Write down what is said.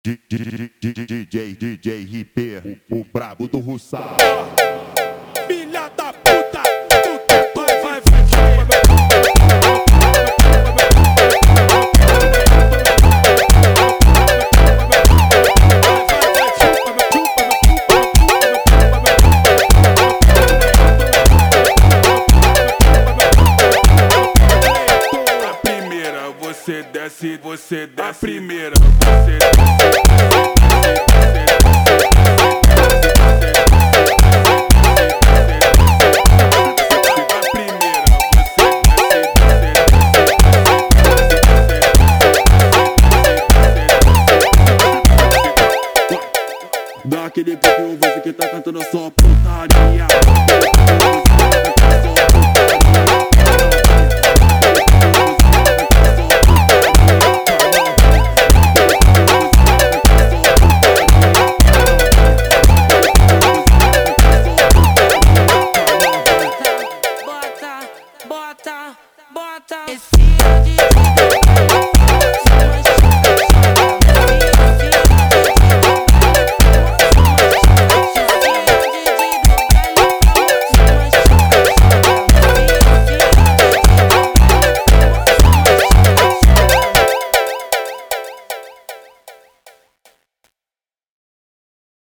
DJ RP, o brabo do Russal. Filha da puta, vai. A primeira, você desce, a primeira, você desce. Dá aquele pique, você que tá cantando só putaria.